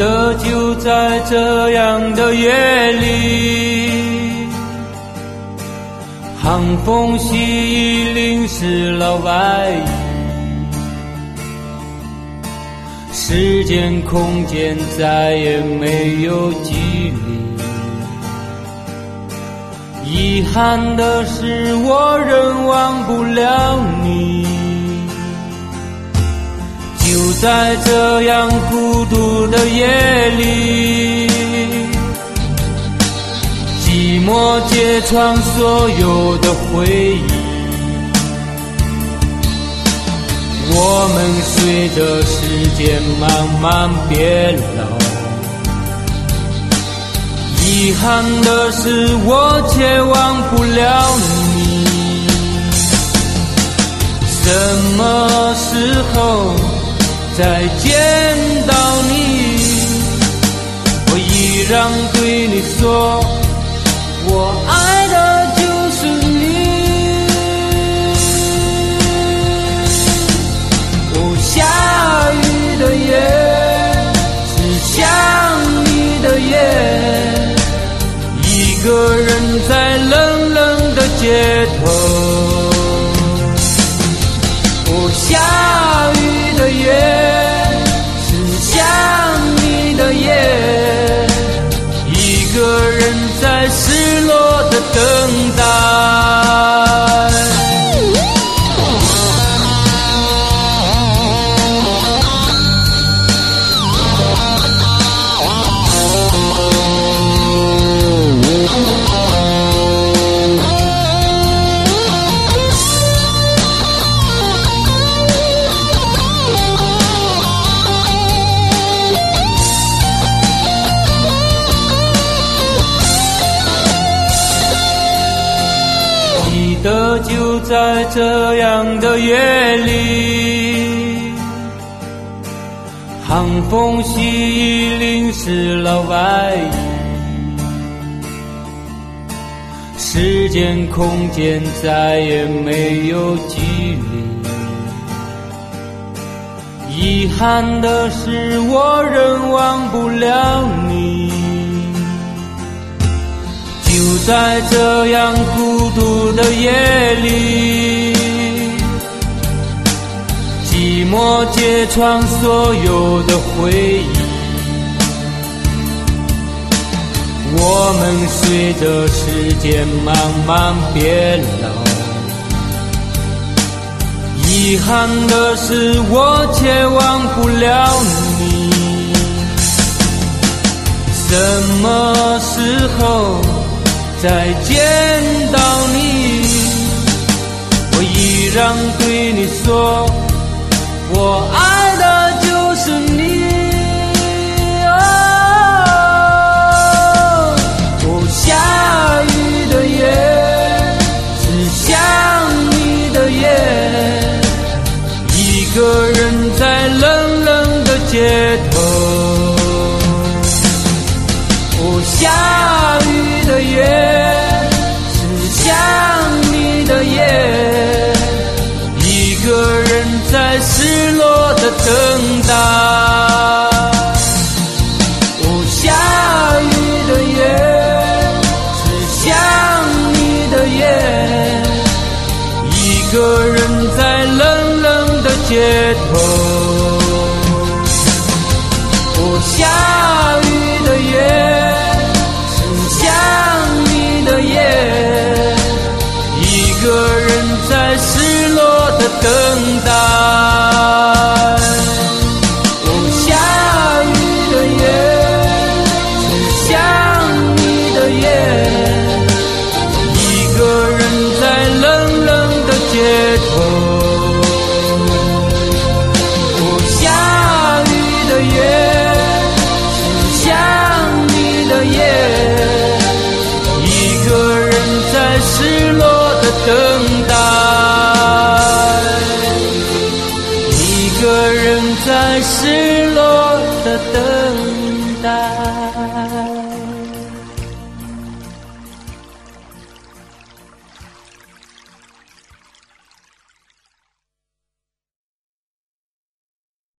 得就在这样的夜里，寒风习已淋湿了外衣，时间空间再也没有距离。遗憾的是我仍忘不了你，就在这样孤独的夜里，寂寞揭穿所有的回忆。我们随着时间慢慢变老，遗憾的是我却忘不了你。什么时候再见到你，我依然对你说，我爱的就是你。哦，下雨的夜是想你的夜，一个人在冷冷的街头。哦，下雨的夜是想你的夜，一个人在失落的等待。得就在这样的夜里，寒风习已淋湿了外衣，时间空间再也没有距离。遗憾的是我仍忘不了你，就在这样孤独的夜里，寂寞揭穿所有的回忆。我们随着时间慢慢变老，遗憾的是我却忘不了你。什么时候再见到你，我依然对你说，我爱的就是你。哦，下雨的夜是想你的夜，一个人在冷冷的街头。哦，下雨的夜是想你的夜，一个人在失落的等待。哦，下雨的夜是想你的夜，一个人在冷冷的街头。哦，下雨的夜一个人在失落的等待。哦，下雨的夜是想你的夜，一个人在冷冷的街头。哦，下雨的夜是想你的夜，一个人在失落的等待，一个人在失